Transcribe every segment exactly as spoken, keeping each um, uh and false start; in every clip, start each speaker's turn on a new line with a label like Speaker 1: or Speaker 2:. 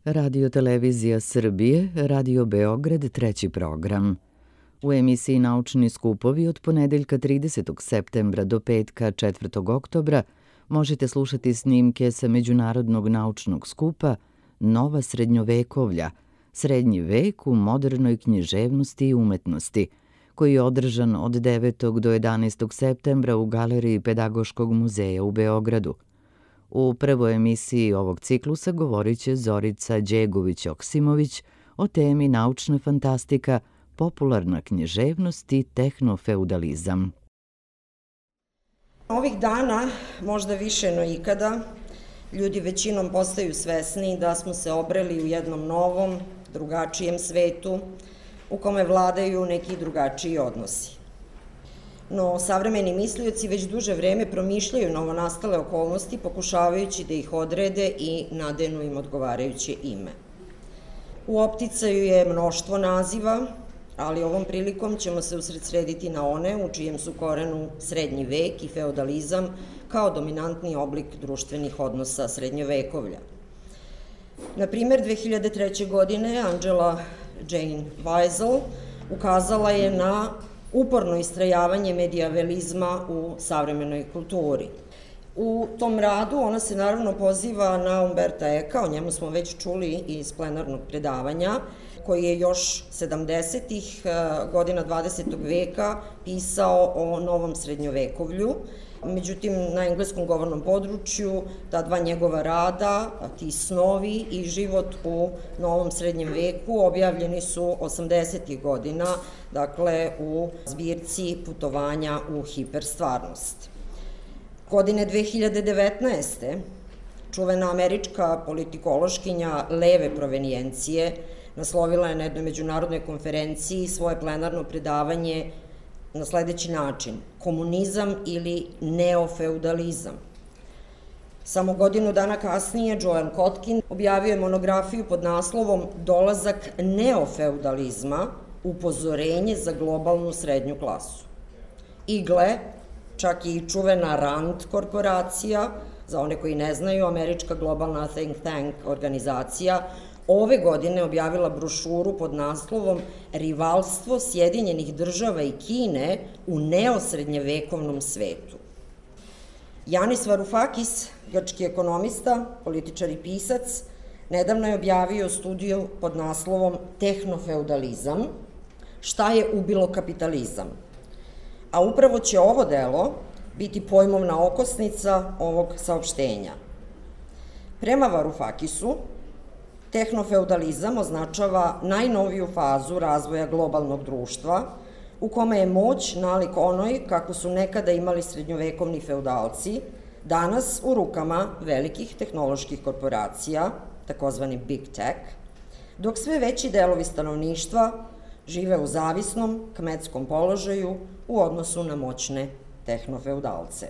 Speaker 1: Radio Televizija Srbije, Radio Beograd, treći program. U emisiji Naučni skupovi od ponedeljka tridesetog septembra do petka četvrtog oktobra možete slušati snimke sa Međunarodnog naučnog skupa Nova srednjovekovlja, srednji vek u modernoj književnosti i umetnosti, koji je održan od devetog do jedanaestog septembra u Galeriji Pedagoškog muzeja u Beogradu. U prvoj emisiji ovog ciklusa govorit će Zorica Đegović-Oksimović o temi naučna fantastika, popularna književnost i tehnofeudalizam.
Speaker 2: Ovih dana, možda više no ikada, ljudi većinom postaju svesni da smo se obreli u jednom novom, drugačijem svetu u kome vladaju neki drugačiji odnosi. No, savremeni mislioci već duže vreme promišljaju novonastale okolnosti, pokušavajući da ih odrede i nadenu im odgovarajuće ime. U opticaju je mnoštvo naziva, ali ovom prilikom ćemo se usredsrediti na one u čijem su korenu srednji vek i feudalizam kao dominantni oblik društvenih odnosa srednjovekovlja. Na primer, dve hiljade treće. godine Angela Jane Weisel ukazala je na uporno istrajavanje medijevalizma u savremenoj kulturi. U tom radu ona se naravno poziva na Umberta Eka, o njemu smo već čuli iz plenarnog predavanja, koji je još sedamdesetih godina dvadesetog veka pisao o novom srednjovekovlju. Međutim, na engleskom govornom području ta dva njegova rada, Ti snovi i Život u novom srednjem veku, objavljeni su osamdesetih godina, dakle u zbirci Putovanja u hiperstvarnost. Godine dve hiljade devetnaeste. čuvena američka politikološkinja leve provenijencije naslovila je na jednoj međunarodnoj konferenciji svoje plenarno predavanje na sledeći način: komunizam ili neofeudalizam. Samo godinu dana kasnije Joel Kotkin objavio je monografiju pod naslovom Dolazak neofeudalizma, upozorenje za globalnu srednju klasu. I gle, čak i čuvena Rand korporacija, za one koji ne znaju, američka globalna think tank organizacija, ove godine objavila brošuru pod naslovom Rivalstvo Sjedinjenih država i Kine u neosrednjevekovnom svetu. Janis Varoufakis, grčki ekonomista, političar i pisac, nedavno je objavio studiju pod naslovom Tehnofeudalizam, šta je ubilo kapitalizam. A upravo će ovo delo biti pojmovna okosnica ovog saopštenja. Prema Varoufakisu, tehnofeudalizam označava najnoviju fazu razvoja globalnog društva u kome je moć nalik onoj kako su nekada imali srednjovekovni feudalci, danas u rukama velikih tehnoloških korporacija, takozvani Big Tech, dok sve veći delovi stanovništva žive u zavisnom kmetskom položaju u odnosu na moćne tehnofeudalce.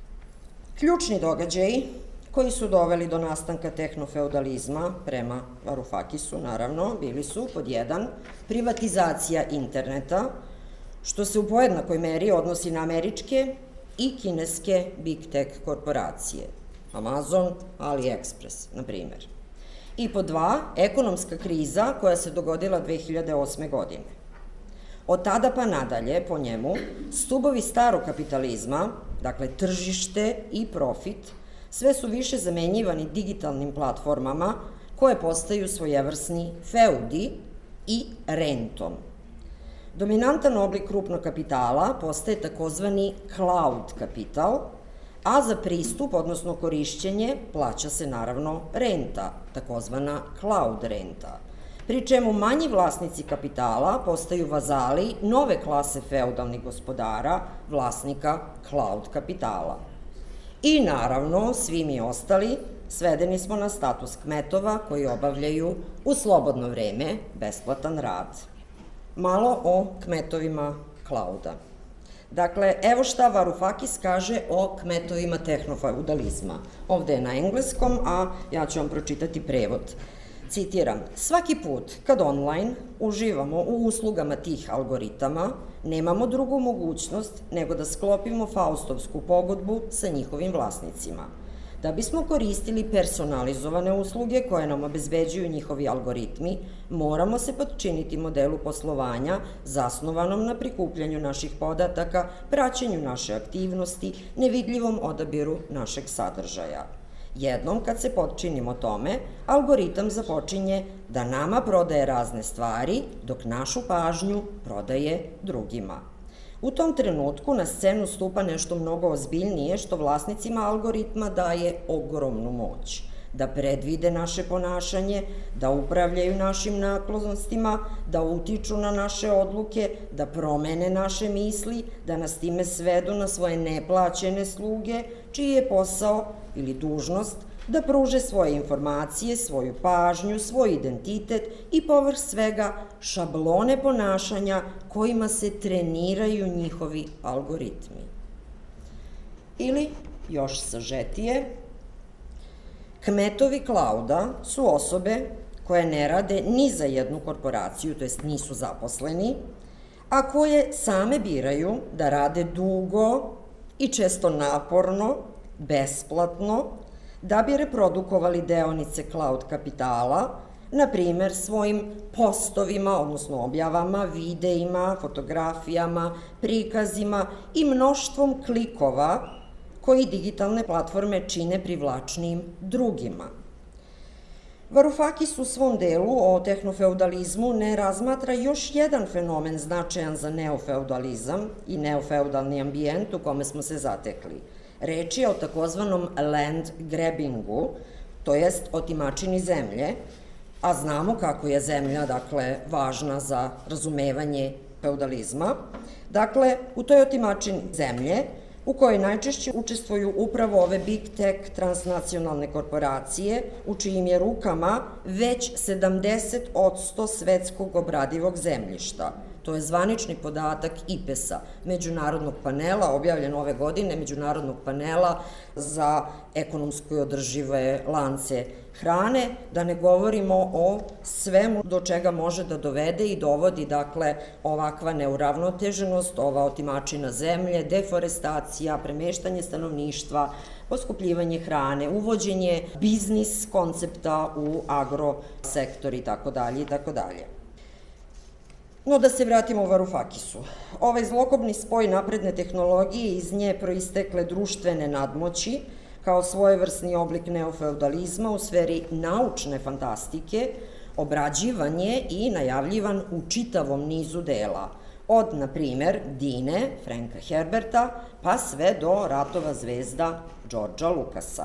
Speaker 2: Ključni događaji koji su doveli do nastanka tehnofeudalizma, prema Varoufakisu naravno, bili su pod jedan privatizacija interneta, što se u pojednakoj meri odnosi na američke i kineske Big Tech korporacije, Amazon, AliExpress, na primer. I pod dva, ekonomska kriza koja se dogodila dve hiljade osme. godine. Od tada pa nadalje, po njemu, stubovi starog kapitalizma, dakle tržište i profit, sve su više zamenjivani digitalnim platformama koje postaju svojevrsni feudi i rentom. Dominantan oblik krupnog kapitala postaje takozvani cloud kapital, a za pristup, odnosno korišćenje, plaća se naravno renta, takozvana cloud renta, pri čemu manji vlasnici kapitala postaju vazali nove klase feudalnih gospodara, vlasnika cloud kapitala. I naravno, svi mi ostali svedeni smo na status kmetova koji obavljaju u slobodno vreme besplatan rad. Malo o kmetovima clouda. Dakle, evo šta Varoufakis kaže o kmetovima tehnofeudalizma. Ovde je na engleskom, a ja ću vam pročitati prevod. Citiram: svaki put kad online uživamo u uslugama tih algoritama, nemamo drugu mogućnost nego da sklopimo faustovsku pogodbu sa njihovim vlasnicima. Da bismo koristili personalizovane usluge koje nam obezbeđuju njihovi algoritmi, moramo se podčiniti modelu poslovanja zasnovanom na prikupljanju naših podataka, praćenju naše aktivnosti, nevidljivom odabiru našeg sadržaja. Jednom kad se podčinimo tome, algoritam započinje da nama prodaje razne stvari, dok našu pažnju prodaje drugima. U tom trenutku na scenu stupa nešto mnogo ozbiljnije što vlasnicima algoritma daje ogromnu moć. Da predvide naše ponašanje, da upravljaju našim naklonostima, da utiču na naše odluke, da promene naše misli, da nas time svedu na svoje neplaćene sluge, čiji je posao ili dužnost da pruže svoje informacije, svoju pažnju, svoj identitet i povrh svega šablone ponašanja kojima se treniraju njihovi algoritmi. Ili, još sažetije, kmetovi klauda su osobe koje ne rade ni za jednu korporaciju, to jest nisu zaposleni, a koje same biraju da rade dugo i često naporno, besplatno, da bi reprodukovali deonice cloud kapitala, na primer svojim postovima, odnosno objavama, videima, fotografijama, prikazima i mnoštvom klikova koji digitalne platforme čine privlačnijim drugima. Varoufakis u svom delu o tehnofeudalizmu ne razmatra još jedan fenomen značajan za neofeudalizam i neofeudalni ambijent u kome smo se zatekli. Reč je o takozvanom land grabbingu, to jest otimačini zemlje, a znamo kako je zemlja, dakle, važna za razumevanje feudalizma. Dakle, u toj otimačini zemlje, u kojoj najčešće učestvuju upravo ove big tech transnacionalne korporacije, u čijim je rukama već sedamdeset posto svetskog obradivog zemljišta. To je zvanični podatak I P E S-a, međunarodnog panela, objavljen ove godine, međunarodnog panela za ekonomsko i održive lance hrane, da ne govorimo o svemu do čega može da dovede i dovodi, dakle, ovakva neuravnoteženost, ova otimačina zemlje, deforestacija, premeštanje stanovništva, poskupljivanje hrane, uvođenje biznis koncepta u agrosektor i tako dalje i tako dalje. No, da se vratimo u Varoufakisu. Ovaj zlokobni spoj napredne tehnologije i iz nje proistekle društvene nadmoći, kao svojevrsni oblik neofeudalizma u sferi naučne fantastike, obrađivan je i najavljivan u čitavom nizu dela, od, na primer, Dine, Franka Herberta, pa sve do Ratova zvezda Đorđa Lukasa.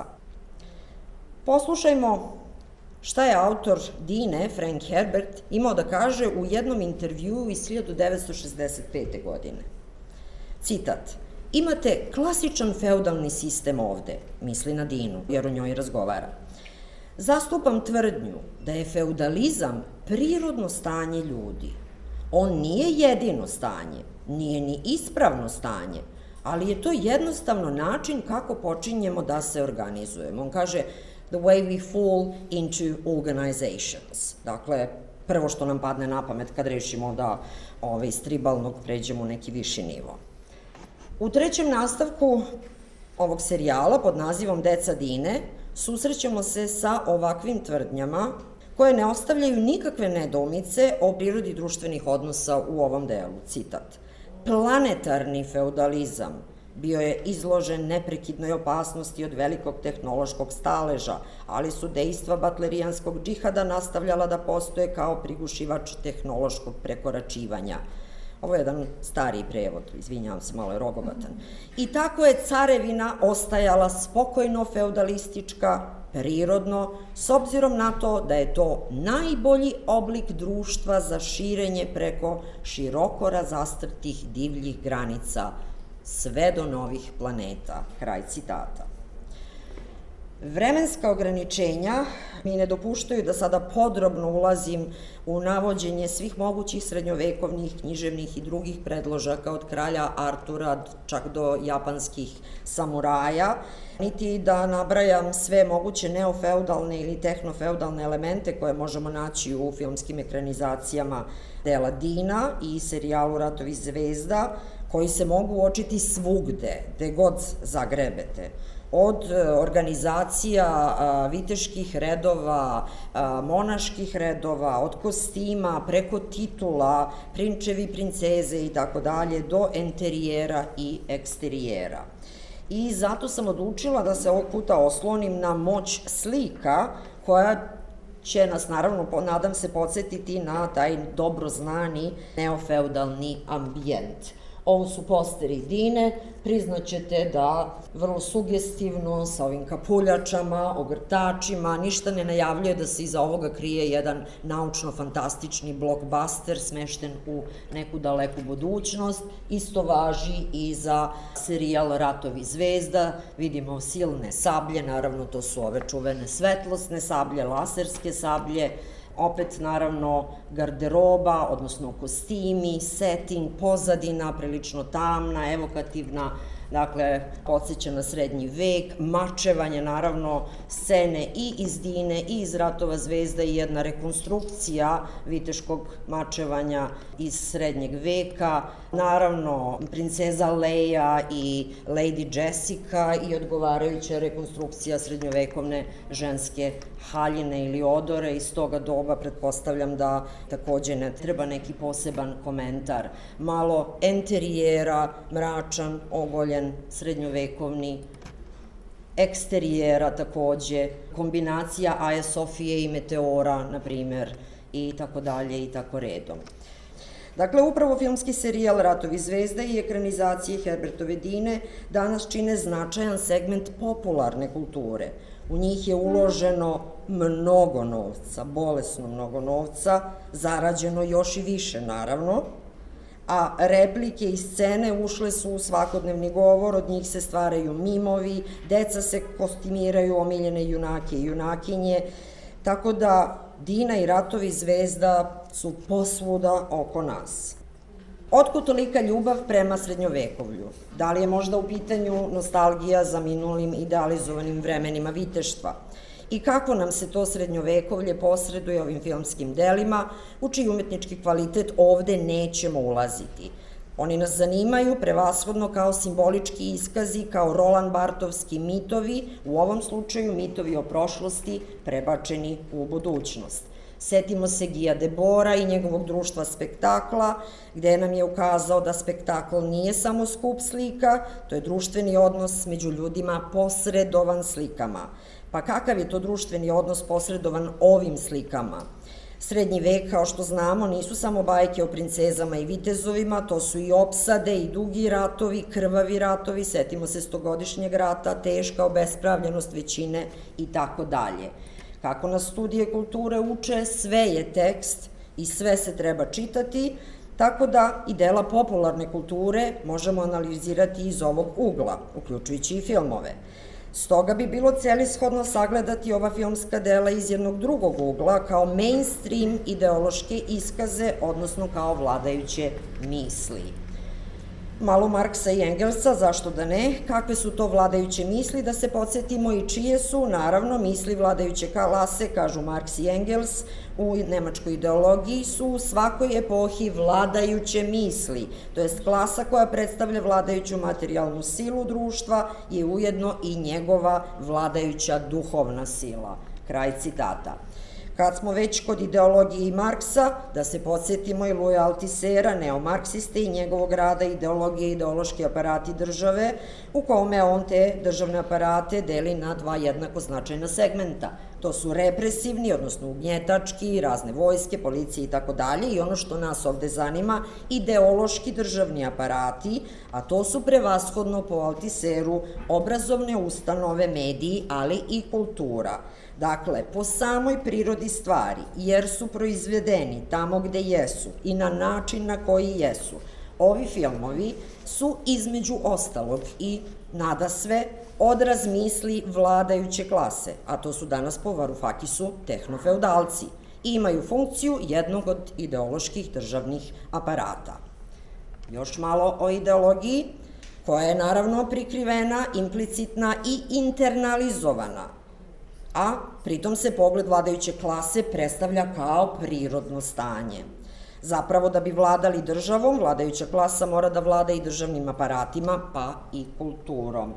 Speaker 2: Poslušajmo šta je autor Dine, Frank Herbert, imao da kaže u jednom intervjuu iz hiljadu devetsto šezdeset pete. godine. Citat: "Imate klasičan feudalni sistem ovde", misli na Dinu, jer o njoj razgovara. "Zastupam tvrdnju da je feudalizam prirodno stanje ljudi. On nije jedino stanje, nije ni ispravno stanje, ali je to jednostavno način kako počinjemo da se organizujemo." On kaže: "The way we fall into organizations." Dakle, prvo što nam padne na pamet kad rešimo da iz tribalnog pređemo u neki viši nivo. U trećem nastavku ovog serijala pod nazivom Deca Dine susrećemo se sa ovakvim tvrdnjama koje ne ostavljaju nikakve nedoumice o prirodi društvenih odnosa u ovom delu. Citat: "Planetarni feudalizam bio je izložen neprekidnoj opasnosti od velikog tehnološkog staleža, ali su dejstva batlerijanskog džihada nastavljala da postoje kao prigušivač tehnološkog prekoračivanja." Ovo je jedan stariji prevod, izvinjavam se, malo je rogobatan. "I tako je carevina ostajala spokojno feudalistička, prirodno, s obzirom na to da je to najbolji oblik društva za širenje preko široko razastrtih divljih granica, sve do novih planeta." Kraj citata. Vremenska ograničenja mi ne dopuštaju da sada podrobno ulazim u navođenje svih mogućih srednjovekovnih, književnih i drugih predložaka od kralja Artura čak do japanskih samuraja, niti da nabrajam sve moguće neofeudalne ili tehnofeudalne elemente koje možemo naći u filmskim ekranizacijama dela Dina i serijalu Ratovi zvezda, koji se mogu uočiti svugde, gde god zagrebete. od organizacija viteških redova, monaških redova, od kostima, preko titula, prinčevi i princeze i tako dalje, do enterijera i eksterijera. I zato sam odlučila da se ovog puta oslonim na moć slika koja će nas, naravno, nadam se, podsjetiti na taj dobro znani neofeudalni ambijent. Ovo su posteri Dine, priznaćete da vrlo sugestivno, sa ovim kapuljačama, ogrtačima, ništa ne najavljuje da se iza ovoga krije jedan naučno-fantastični blockbuster smešten u neku daleku budućnost. Isto važi i za serijal Ratovi zvezda, vidimo silne sablje, naravno to su ove čuvene svetlosne sablje, laserske sablje, opet, naravno, garderoba, odnosno kostimi, setting, pozadina, prilično tamna, evokativna, dakle, podsjeća na srednji vek, mačevanje, naravno, scene i iz Dine i iz Ratova zvezda i jedna rekonstrukcija viteškog mačevanja iz srednjeg veka, naravno, princeza Leia i Lady Jessica i odgovarajuća rekonstrukcija srednjovekovne ženske haljine ili odore. Iz toga doba pretpostavljam da takođe ne treba neki poseban komentar. Malo enterijera, mračan, ogoljen, srednjovekovni, eksterijera takođe, kombinacija Aje Sofije i Meteora, na primer, i tako dalje i tako redom. Dakle, upravo filmski serijal Ratovi zvezda i ekranizacije Herbertove Dine danas čine značajan segment popularne kulture. U njih je uloženo mnogo novca, bolesno mnogo novca, zarađeno još i više, naravno, a replike i scene ušle su u svakodnevni govor, od njih se stvaraju mimovi, deca se kostimiraju, omiljene junake i junakinje, tako da Dina i Ratovi zvezda su posvuda oko nas. Otkud tolika ljubav prema srednjovekovlju? Da li je možda u pitanju nostalgija za minulim idealizovanim vremenima viteštva? I kako nam se to srednjovekovlje posreduje ovim filmskim delima, u čiji umetnički kvalitet ovde nećemo ulaziti. Oni nas zanimaju prevashodno kao simbolički iskazi, kao Roland Bartovski mitovi, u ovom slučaju mitovi o prošlosti prebačeni u budućnost. Setimo se Gija Debora i njegovog društva spektakla, gde nam je ukazao da spektakl nije samo skup slika, to je društveni odnos među ljudima posredovan slikama. Pa kakav je to društveni odnos posredovan ovim slikama? Srednji vek, kao što znamo, nisu samo bajke o princezama i vitezovima, to su i opsade i dugi ratovi, krvavi ratovi, setimo se stogodišnjeg rata, teška obespravljenost većine i tako dalje. Kako nas studije kulture uče, sve je tekst i sve se treba čitati, tako da i dela popularne kulture možemo analizirati iz ovog ugla, uključujući i filmove. Stoga bi bilo celishodno sagledati ova filmska dela iz jednog drugog ugla, kao mainstream ideološke iskaze, odnosno kao vladajuće misli. Malo Marksa i Engelsa, zašto da ne, kakve su to vladajuće misli, da se podsjetimo i čije su, naravno, misli vladajuće klase, kažu Marks i Engels, u nemačkoj ideologiji su u svakoj epohi vladajuće misli, to jest klasa koja predstavlja vladajuću materijalnu silu društva je ujedno i njegova vladajuća duhovna sila. Kraj citata. Kad smo već kod ideologije i Marksa, da se podsjetimo i Luja Altisera, neomarksiste i njegovog rada ideologije i ideološki aparati države, u kome on te državne aparate deli na dva jednako značajna segmenta. To su represivni, odnosno ugnjetački, razne vojske, policije i tako dalje, i ono što nas ovde zanima, ideološki državni aparati, a to su prevashodno po Altiseru obrazovne ustanove, mediji, ali i kultura. Dakle, po samoj prirodi stvari, jer su proizvedeni tamo gde jesu i na način na koji jesu, ovi filmovi su između ostalog i nadasve odraz misli vladajuće klase, a to su danas po Varufakisu tehnofeudalci, i imaju funkciju jednog od ideoloških državnih aparata. Još malo o ideologiji, koja je naravno prikrivena, implicitna i internalizovana, a pritom se pogled vladajuće klase predstavlja kao prirodno stanje. Zapravo, da bi vladali državom, vladajuća klasa mora da vlada i državnim aparatima, pa i kulturom.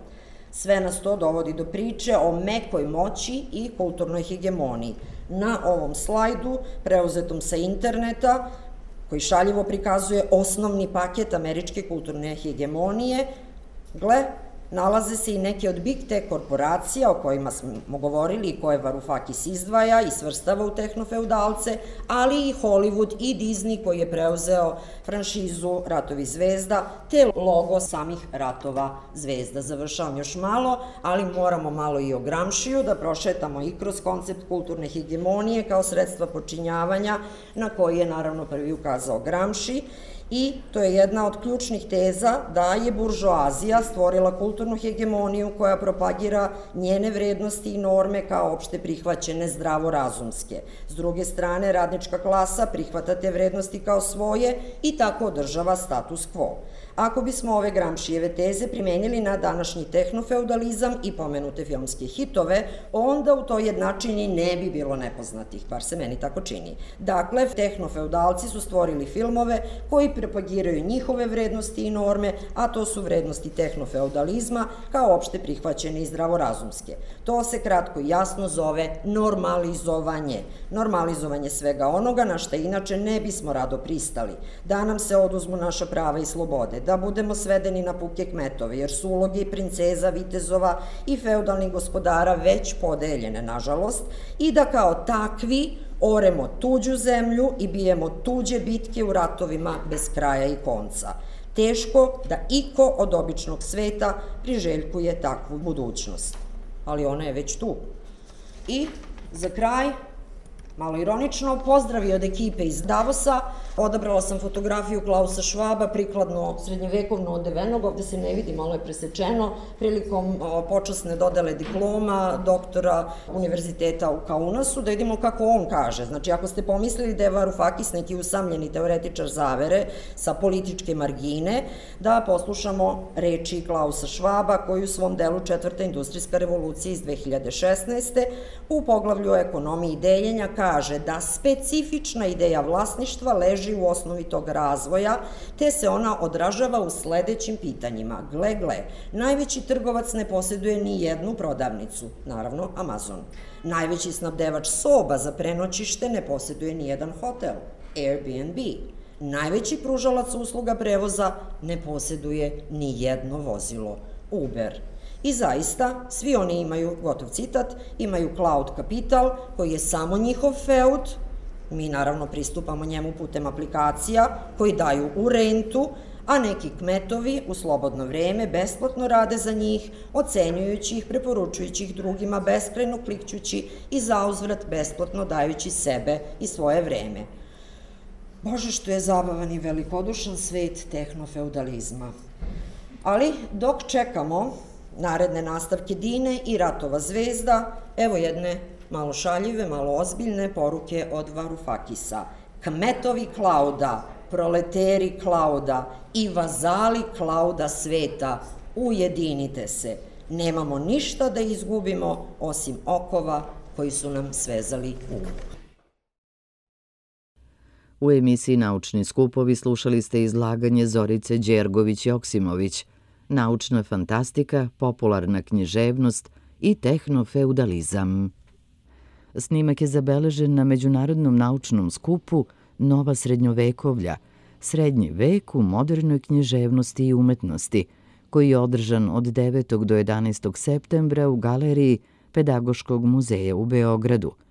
Speaker 2: Sve nas to dovodi do priče o mekoj moći i kulturnoj hegemoniji. Na ovom slajdu, preuzetom sa interneta, koji šaljivo prikazuje osnovni paket američke kulturne hegemonije, gle, nalaze se i neke od Big Tech korporacija o kojima smo govorili i koje Varoufakis izdvaja i svrstava u tehnofeudalce, ali i Hollywood i Disney koji je preuzeo franšizu Ratovi zvezda, te logo samih Ratova zvezda. Završavam još malo, ali moramo malo i o Gramšiju da prošetamo i kroz koncept kulturne hegemonije kao sredstva počinjavanja na koji je naravno prvi ukazao Gramši. I to je jedna od ključnih teza da je buržoazija stvorila kulturnu hegemoniju koja propagira njene vrednosti i norme kao opšte prihvaćene zdravorazumske. S druge strane, radnička klasa prihvata te vrednosti kao svoje i tako održava status quo. Ako bismo ove Gramšijeve teze primenili na današnji tehnofeudalizam i pomenute filmske hitove, onda u toj jednačini ne bi bilo nepoznatih, bar se meni tako čini. Dakle, tehnofeudalci su stvorili filmove koji propagiraju njihove vrednosti i norme, a to su vrednosti tehnofeudalizma kao opšte prihvaćene i zdravorazumske. To se kratko i jasno zove normalizovanje. Normalizovanje svega onoga na što inače ne bismo rado pristali. Da nam se oduzmu naša prava i slobode, da budemo svedeni na puke kmetove, jer su uloge princeza, vitezova i feudalnih gospodara već podeljene, nažalost, i da kao takvi oremo tuđu zemlju i bijemo tuđe bitke u ratovima bez kraja i konca. Teško da iko od običnog sveta priželjkuje takvu budućnost, ali ona je već tu. I za kraj, malo ironično, pozdravi od ekipe iz Davosa. Odabrala sam fotografiju Klausa Švaba, prikladno srednjevekovno odevenog, ovde se ne vidi, malo je presečeno, prilikom počasne dodele diploma doktora Univerziteta u Kaunasu, da vidimo kako on kaže. Znači, ako ste pomislili da je Varoufakis neki usamljeni teoretičar zavere sa političke margine, da poslušamo reči Klausa Švaba koji u svom delu Četvrta industrijska revolucija iz dve hiljade šesnaeste. u poglavlju o ekonomiji deljenja kaže da specifična ideja vlasništva leži u osnovi tog razvoja, te se ona odražava u sledećim pitanjima. Gle, gle, najveći trgovac ne posjeduje ni jednu prodavnicu, naravno Amazon. Najveći snabdevač soba za prenoćište ne posjeduje ni jedan hotel, Airbnb. Najveći pružalac usluga prevoza ne posjeduje ni jedno vozilo, Uber. I zaista, svi oni imaju, gotov citat, imaju cloud kapital koji je samo njihov feud, mi naravno pristupamo njemu putem aplikacija koji daju u rentu, a neki kmetovi u slobodno vreme besplatno rade za njih, ocenjujući ih, preporučujući ih drugima, beskrajno klikćući i zauzvrat besplatno dajući sebe i svoje vreme. Bože, što je zabavan i velikodušan svet tehnofeudalizma. Ali dok čekamo naredne nastavke Dine i Ratova zvezda, evo jedne malo šaljive, malo ozbiljne poruke od Varoufakisa. Kmetovi klauda, proleteri klauda i vazali klauda sveta, ujedinite se. Nemamo ništa da izgubimo osim okova koji su nam svezali um.
Speaker 1: U emisiji Naučni skupovi slušali ste izlaganje Zorice Đergović-Joksimović, naučna fantastika, popularna književnost i tehnofeudalizam. Snimak je zabeležen na Međunarodnom naučnom skupu Nova srednjovekovlja, srednji vek u modernoj književnosti i umetnosti, koji je održan od devetog do jedanaestog septembra u galeriji Pedagoškog muzeja u Beogradu.